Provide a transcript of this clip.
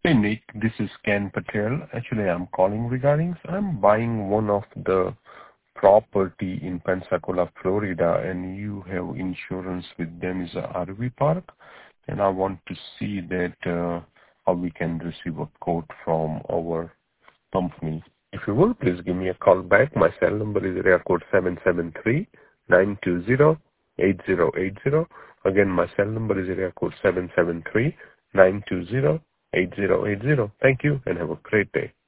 Hey Nick, this is Ken Patel. Actually, I'm calling regarding I'm buying one of the property in Pensacola, Florida, and you have insurance with them is a RV park, and I want to see that how we can receive a quote from our company. If you will, please give me a call back. My cell number is area code 773-920-8080. Again, my cell number is area code 773-920-8080. Thank you and have a great day.